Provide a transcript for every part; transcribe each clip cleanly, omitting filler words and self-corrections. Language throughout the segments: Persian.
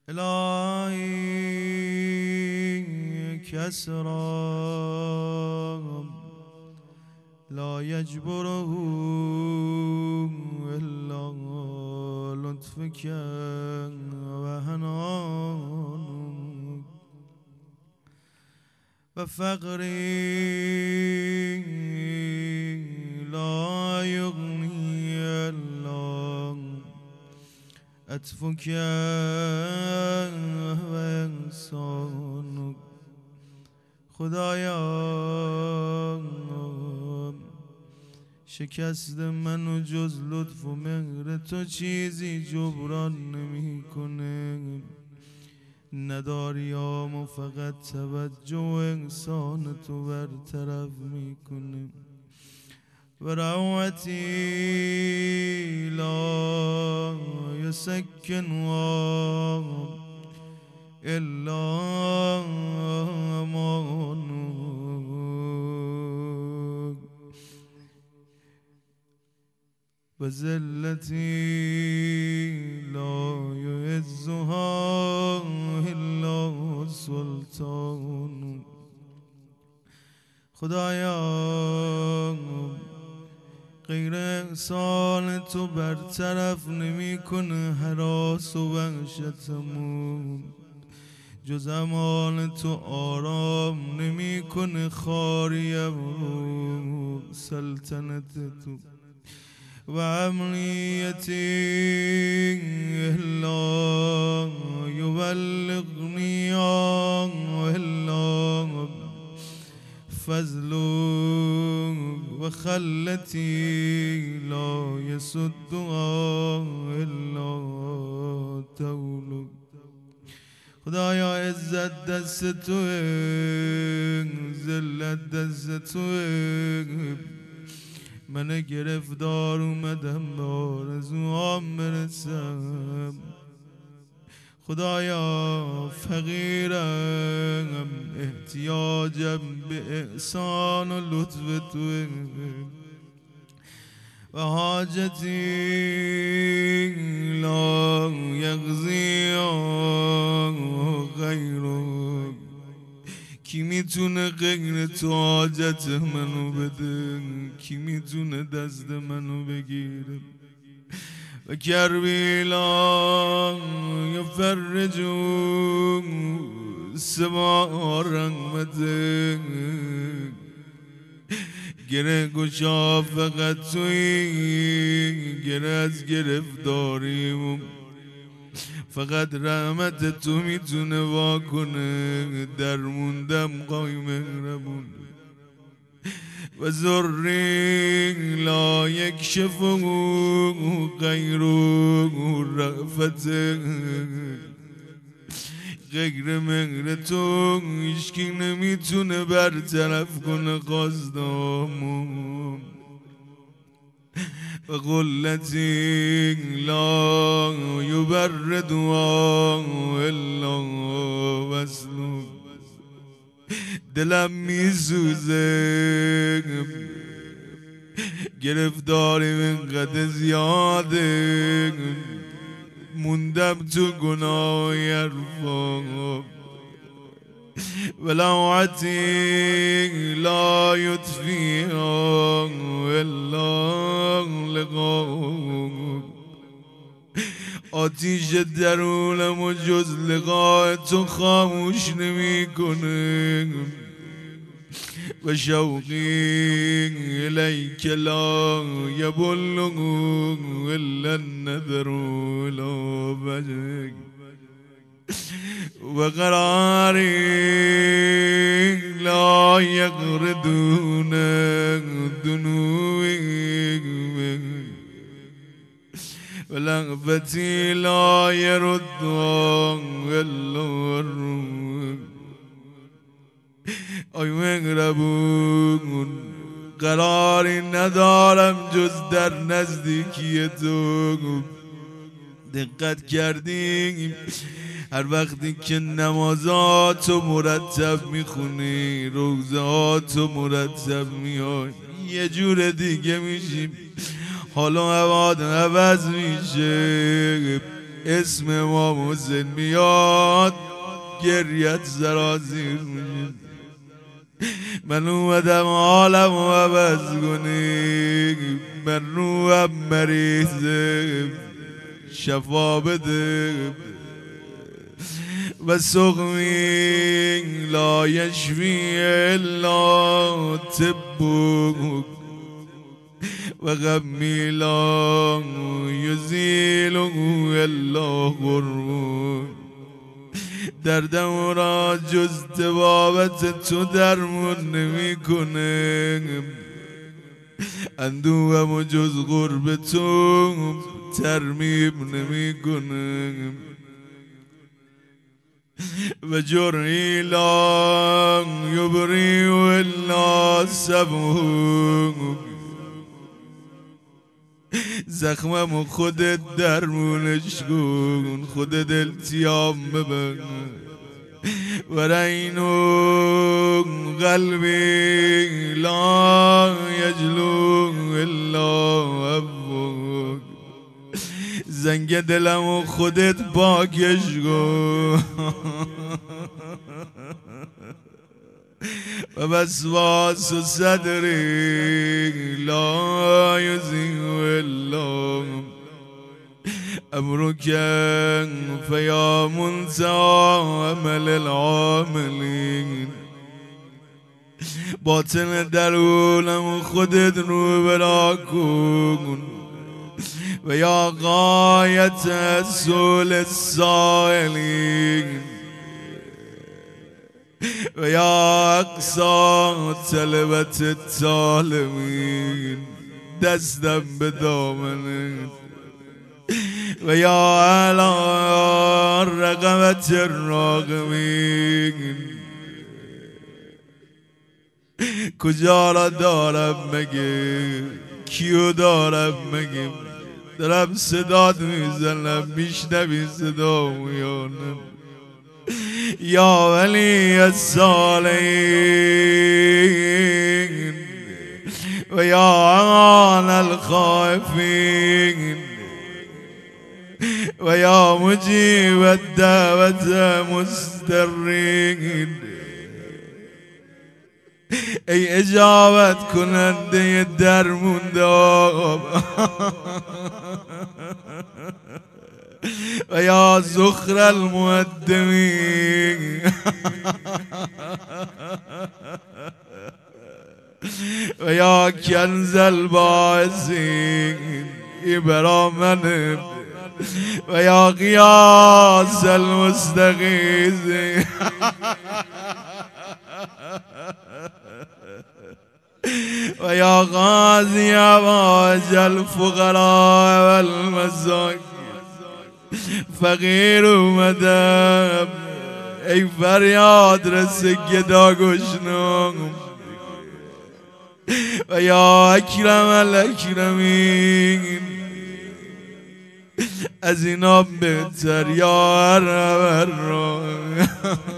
الهی کس را لا یجبره الا لطفک و حنانک و فقری لا یغنی الا عطفک و احسانک. خدایا شکست من و جز لطف و مهر تو چیزی جبران نمیکنه. نداریام و فقط توجه و احسان تو برطرف میکنه. و رحمتی لا یسکن الا امانک و ذلتی لا یعزها الا سلطان. خدایا غیر احسان تو برطرف نمیکنه هراس و وحشتمون، جز امان تو آرام نمیکنه خاریم و سلطنت تو. و امنیتی الا یبلغنی الا فضلک و خلتی لا یسدها الا طولک. خدایا عزت دست توه، ذلت دست توه. من گرفتار اومدم به آرزوام برسم. خدایا فقیرم، احتیاجم به احسان و لطف توه. و حاجتی لا یقضی غیرک. کی میتونه غیر تو حاجت منو بده؟ کی میتونه دست منو بگیره؟ و کربی لا یفرج سما رحمتک. گره گشا فقط تویی، گره از گرفتاریم فقط رحمت تو میتونه واکنه. در موندم قای مهربون. و ذری لا یکشفه غیر رأفتک. غیر مهر تو هیچکی نمیتونه برطرف کنه قصدامون. و قلتی لا یبردها الا وصلک. دلم میسوزه، گرفتاریم اینقدر زیاده، موندم تو گناه حرفا. و لوعتی لا یطفیها الا لقاؤک. آتیش درونم و جز لقاء تو خاموش نمیکنه. و شوقی الیک لا یبلغ الا النظر الی وجهک. و قراری لا یغردون دنوک. و لغفتی لا یردها الا الروح. آی مهربون، قراری ندارم جز در نزدیکی تو. دقت کردیم هر وقتی که نمازاتو مرتب میخونی، روزهاتو مرتب میای، یه جور دیگه میشیم، حالا هواد عوض میشه. اسم امام حسین میاد گریت زرازیر میشه. من اومدم عالم و عوض کنی، من روحم مریضه شفا بده و سقمی لا یشفی الا طبک و غمی لا یزیله الا قربک. دردم را جز طبابت تو درمون نمی کنه، اندوهم و جز قرب تو ترمیم نمی کنه. و جرعی لا یبری الا سبک، زخمم خودت درمونش کن، خودت التیام ببن. و رینو قلبی لا یجلو الا ابک، زنگ دلمو خودت پاکش کن. و وسواس صدری لا یزیغ الا امرک فیا منتهی عمل العاملین. باطن درونم خودت رو برا کن و یا غایت سول السائلین و یا اقصا طلبت الطالبین. دستم به دامنت و یا اعلی رقبت الراغبین. کجا را دارم مگه، کیو دارم مگه، دارم صدات میزنم میشنوی صدامو یا نه؟ یا ولی الصالحین و یا امان الخائفین و یا مجیب الدعوت مضطرین. ای اجابت کننده درمونده و یا زخر المقدمین و یا کنز الباعثین. ای برا منه و یا قیاس المستغیثین و یا غازی حوائج الفقراء والمساکین. فقیر اومدم ای فریاد رس گدا گشنم و یا اکرم الاکرمین. از اینا بهتر یا ارحم.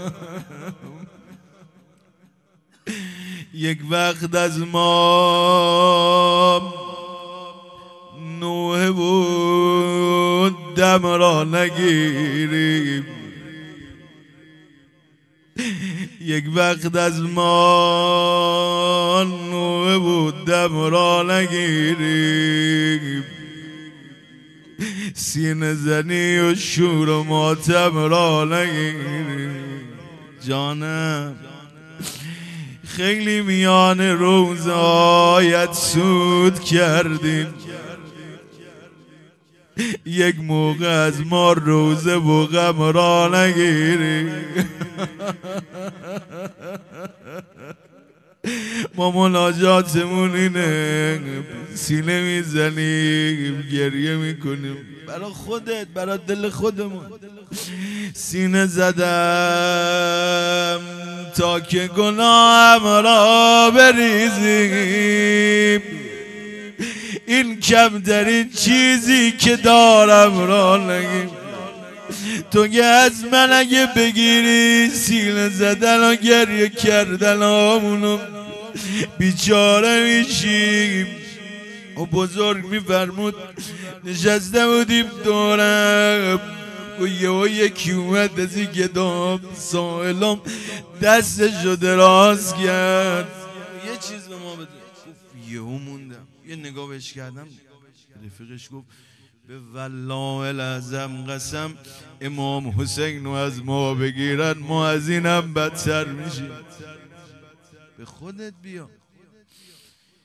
یک وقت از ما نوح بود دم را نگیریم، یک وقت از ما نوح بود دم را نگیریم. سینه زنی و شور و ماتم را نگیریم. جانم خیلی میان روزایت سود کردیم، یک موقع از ما روزه و غم را نگیریم. ما مناجاتمون اینه، سینه میزنیم گریه میکنیم برای خودت، برای دل خودمون. سینه زدم تا که گناهم را بریزیم، این کمترین چیزی که دارم را نگیم. تو که از من اگه بگیری سینه زدن و گریه کردن همونو بیچاره میشیم. و بزرگ میفرمود نشسته بودیم دورم و یکی اومد از این گدام سائلم دستشو دراز کرد یه چیز به ما بده. گفت یهو موندم یه نگاه بهش کردم. رفیقش گفت به والله العظم قسم امام حسین رو از ما بگیرن ما از اینم بدتر میشیم. به خودت بیا.